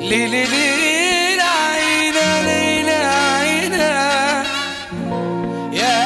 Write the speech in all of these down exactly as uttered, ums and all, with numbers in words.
ليلي ليلي عينا ليلي عينا يا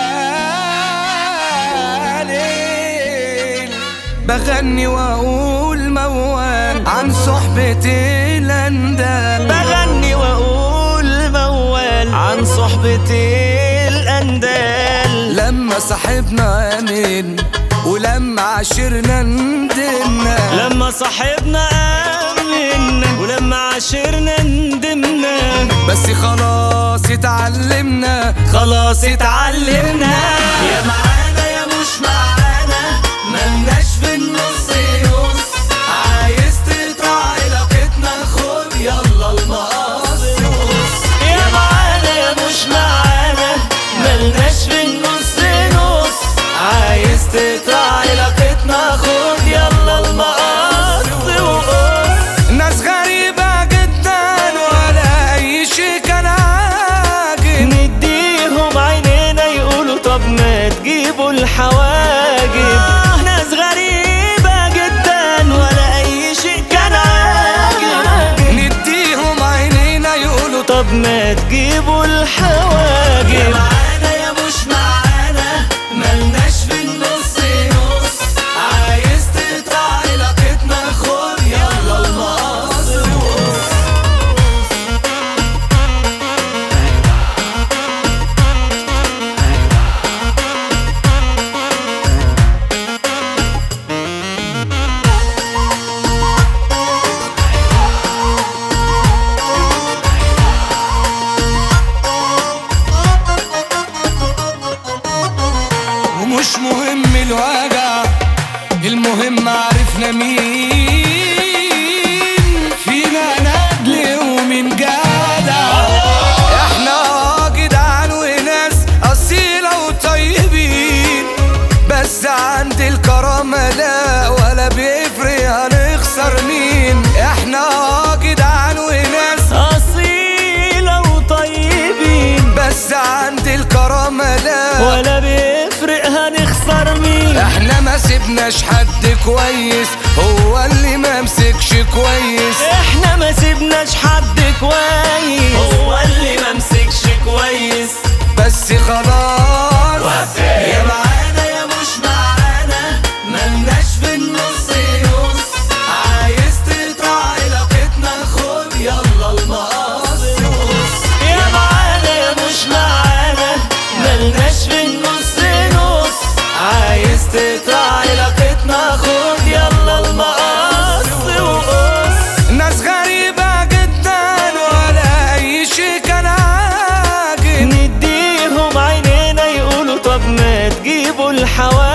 ليل، بغني واقول موال عن صحبة الاندال، بغني واقول موال عن صحبة الاندال. لما صاحبنا امن ولما عاشرنا ندمنا، لما صاحبنا امن ولما عاشرنا ندمنا، بس خلاص اتعلمنا خلاص اتعلمنا. يا معانا يا مش معانا ملناش في النص نص، عايز تقطع علاقتنا خد يلا المقص نص. يا معانا يا مش معانا ملناش في النص نص، عايز تقطع علاقتنا خد يلا المقص وقص. ناس غريبة جدا ولا أي شي كان عاجب، نديهم عينينا يقولوا طب ما تجيبوا الحواجب. آه ناس غريبة جدا ولا أي شيء كان عاجب، نديهم عينينا يقولوا طب ما تجيبوا الحواجب. يا معانا يا مش معانا ملناش في النص نص، عايز تقطع علاقتنا خد يلا المقص وقص. ومش مهم الوجع، المهم عرفنا مين فينا ندل ومين جدع. احنا جدعان وناس اصيله وطيبين، بس عند الكرامه لا ولا بيفرق هنخسر مين. احنا جدعان وناس أصيلة وطيبين، بس عند الكرامه لا ولا بيفرق هنخسر مين. احنا ما سيبناش حد كويس، هو اللي ما مسكش كويس. احنا ما سيبناش حد كويس، هو اللي ما مسكش كويس. بس خلاص يا معانا يا مش معانا ملناش في النص نص، عايز تقطع علاقتنا خد يلا المقص وقص. يا معانا يا مش معانا ملناش في النص نص، عايز تقطع علاقتنا خد يلا المقص وقص. ناس غريبة جدا ولا أي شي كان عاجب، نديهم عينينا يقولوا طب ما تجيبوا الحواجب.